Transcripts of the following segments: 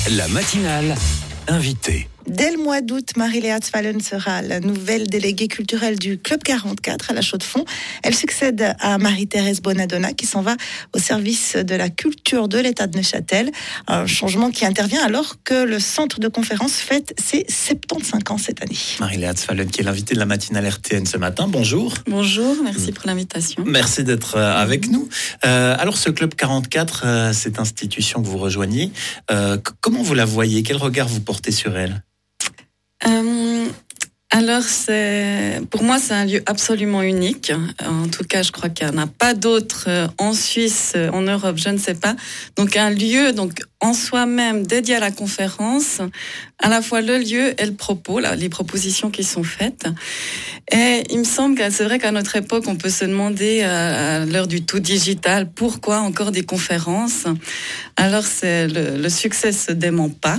La matinale invitée. Dès le mois d'août, Marie-Léa Tzfalen sera la nouvelle déléguée culturelle du Club 44 à la Chaux-de-Fonds. Elle succède à Marie-Thérèse Bonadonna qui s'en va au service de la culture de l'État de Neuchâtel. Un changement qui intervient alors que le centre de conférence fête ses 75 ans cette année. Marie-Léa Tzfalen qui est l'invitée de la matinale RTN ce matin. Bonjour. Bonjour, merci pour l'invitation. Merci d'être avec nous. Alors ce Club 44, cette institution que vous rejoignez, comment vous la voyez? Quel regard vous portez sur elle? Alors, pour moi, c'est un lieu absolument unique. En tout cas, je crois qu'il n'y en a pas d'autre en Suisse, en Europe, je ne sais pas. Donc, un lieu en soi-même dédié à la conférence, à la fois le lieu et le propos, les propositions qui sont faites. Et il me semble que c'est vrai qu'à notre époque, on peut se demander, à l'heure du tout digital, pourquoi encore des conférences? Alors, le succès se dément pas.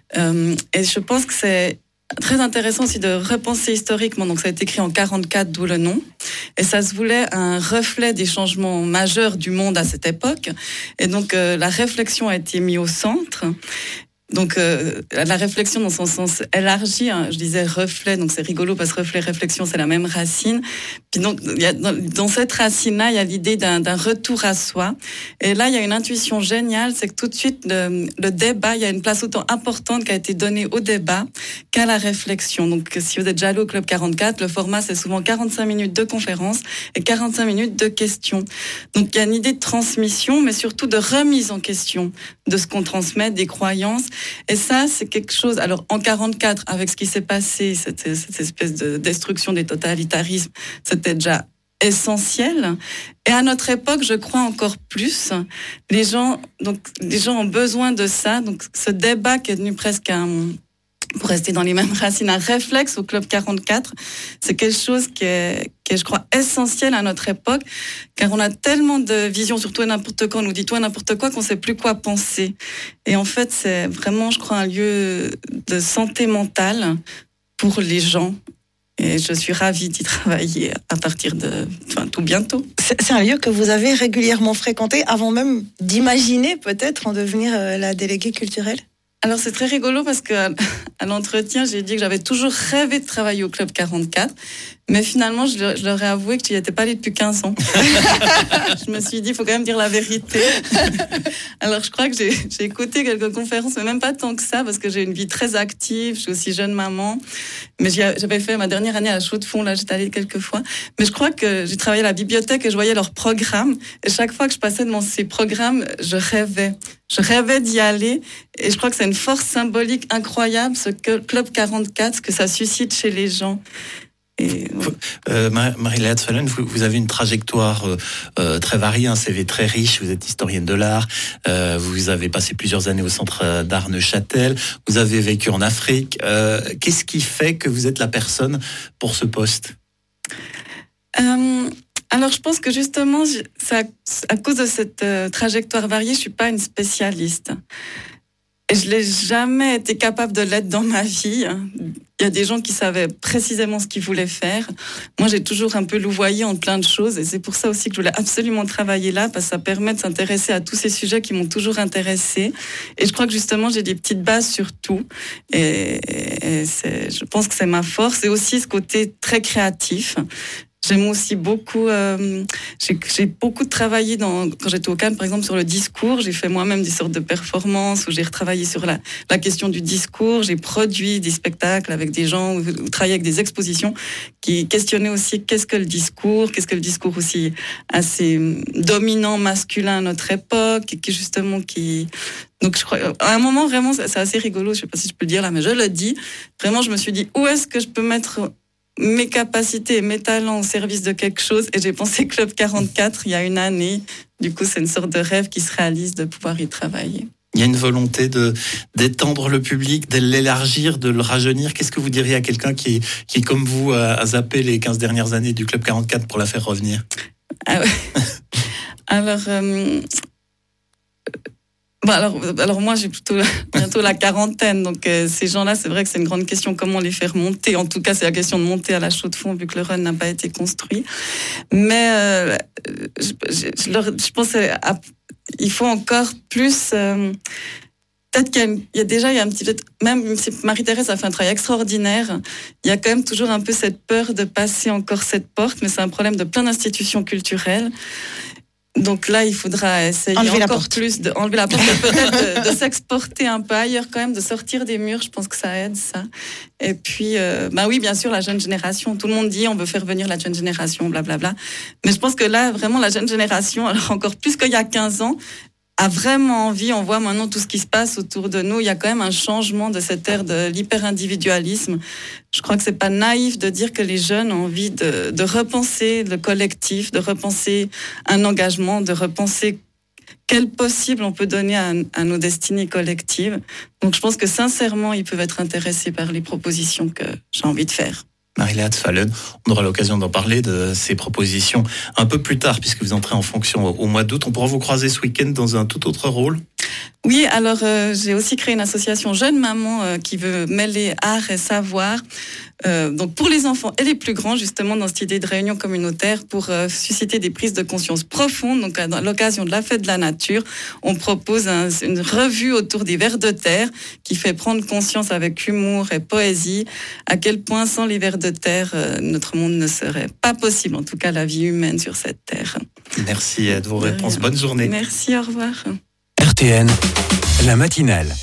Et je pense que c'est très intéressant aussi de repenser historiquement. Donc, ça a été écrit en 44, d'où le nom. Et ça se voulait un reflet des changements majeurs du monde à cette époque. Et donc, la réflexion a été mise au centre. Donc, la réflexion dans son sens élargi, je disais reflet, donc c'est rigolo parce que reflet, réflexion, c'est la même racine. Puis donc, dans cette racine-là, il y a l'idée d'un retour à soi. Et là, il y a une intuition géniale, c'est que tout de suite, le débat, il y a une place autant importante qui a été donnée au débat qu'à la réflexion. Donc, si vous êtes déjà allé au Club 44, le format, c'est souvent 45 minutes de conférence et 45 minutes de questions. Donc, il y a une idée de transmission, mais surtout de remise en question de ce qu'on transmet, des croyances. Et ça, c'est quelque chose. Alors, en 44, avec ce qui s'est passé, cette espèce de destruction des totalitarismes, c'était déjà essentiel. Et à notre époque, je crois encore plus. Les gens ont besoin de ça. Donc, ce débat qui est devenu presque pour rester dans les mêmes racines, un réflexe au Club 44, c'est quelque chose qui est, je crois, essentiel à notre époque, car on a tellement de visions sur tout et n'importe quoi, on nous dit tout et n'importe quoi qu'on ne sait plus quoi penser. Et en fait, c'est vraiment, je crois, un lieu de santé mentale pour les gens. Et je suis ravie d'y travailler à partir tout bientôt. C'est un lieu que vous avez régulièrement fréquenté avant même d'imaginer peut-être en devenir la déléguée culturelle? Alors c'est très rigolo parce que à l'entretien, j'ai dit que j'avais toujours rêvé de travailler au Club 44, mais finalement je leur ai avoué que je n'y étais pas allée depuis 15 ans. Je me suis dit, il faut quand même dire la vérité. Alors je crois que j'ai écouté quelques conférences, mais même pas tant que ça, parce que j'ai une vie très active, je suis aussi jeune maman, mais j'avais fait ma dernière année à la Chaux-de-Fonds, là j'étais allée quelques fois, mais je crois que j'ai travaillé à la bibliothèque et je voyais leurs programmes, et chaque fois que je passais devant ces programmes, je rêvais d'y aller, et je crois que c'est une force symbolique incroyable, ce Club 44, ce que ça suscite chez les gens. Et, Marie-Léa Tzfalen, vous avez une trajectoire très variée, un CV très riche, vous êtes historienne de l'art, vous avez passé plusieurs années au Centre d'art Neuchâtel, vous avez vécu en Afrique. Qu'est-ce qui fait que vous êtes la personne pour ce poste? Alors, je pense que justement, à cause de cette trajectoire variée, je suis pas une spécialiste. Et je l'ai jamais été capable de l'être dans ma vie. Il y a des gens qui savaient précisément ce qu'ils voulaient faire. Moi, j'ai toujours un peu louvoyé en plein de choses. Et c'est pour ça aussi que je voulais absolument travailler là, parce que ça permet de s'intéresser à tous ces sujets qui m'ont toujours intéressée. Et je crois que justement, j'ai des petites bases sur tout. Et je pense que c'est ma force. Et aussi ce côté très créatif. J'aime aussi beaucoup, j'ai beaucoup travaillé quand j'étais au Cannes, par exemple, sur le discours. J'ai fait moi-même des sortes de performances où j'ai retravaillé sur la question du discours. J'ai produit des spectacles avec des gens ou travaillé avec des expositions qui questionnaient aussi qu'est-ce que le discours aussi assez dominant, masculin à notre époque, et donc je crois, à un moment vraiment, c'est assez rigolo, je sais pas si je peux le dire là, mais je le dis. Vraiment, je me suis dit, où est-ce que je peux mettre mes capacités et mes talents au service de quelque chose, et j'ai pensé Club 44 il y a une année. Du coup, c'est une sorte de rêve qui se réalise de pouvoir y travailler. Il y a une volonté d'étendre le public, de l'élargir, de le rajeunir. Qu'est-ce que vous diriez à quelqu'un qui comme vous, a zappé les 15 dernières années du Club 44 pour la faire revenir? Ah ouais. Alors, alors moi j'ai bientôt la quarantaine, donc ces gens-là, c'est vrai que c'est une grande question, comment les faire monter. En tout cas, c'est la question de monter à la Chaux-de-Fonds vu que le run n'a pas été construit. Mais je pense il faut encore plus peut-être qu'il y a un petit peu, même si Marie-Thérèse a fait un travail extraordinaire, il y a quand même toujours un peu cette peur de passer encore cette porte, mais c'est un problème de plein d'institutions culturelles. Donc là, il faudra essayer enlever la porte, peut-être de s'exporter un peu ailleurs quand même, de sortir des murs. Je pense que ça aide, ça. Et puis, oui, bien sûr, la jeune génération. Tout le monde dit on veut faire venir la jeune génération, blablabla. Mais je pense que là, vraiment, la jeune génération, alors encore plus qu'il y a 15 ans, a vraiment envie. On voit maintenant tout ce qui se passe autour de nous. Il y a quand même un changement de cette ère de l'hyper-individualisme. Je crois que c'est pas naïf de dire que les jeunes ont envie de repenser le collectif, de repenser un engagement, de repenser quel possible on peut donner à nos destinées collectives. Donc je pense que sincèrement, ils peuvent être intéressés par les propositions que j'ai envie de faire. Marie-Léa Tzfallen, on aura l'occasion d'en parler de ces propositions un peu plus tard, puisque vous entrez en fonction au mois d'août. On pourra vous croiser ce week-end dans un tout autre rôle. Oui, alors j'ai aussi créé une association Jeune Maman qui veut mêler art et savoir. Donc pour les enfants et les plus grands, justement, dans cette idée de réunion communautaire pour susciter des prises de conscience profondes. Donc à l'occasion de la fête de la nature, on propose une revue autour des vers de terre qui fait prendre conscience avec humour et poésie à quel point sans les vers de terre, notre monde ne serait pas possible, en tout cas la vie humaine sur cette terre. Merci de vos réponses. Bonne journée. Merci, au revoir. RTN, la matinale.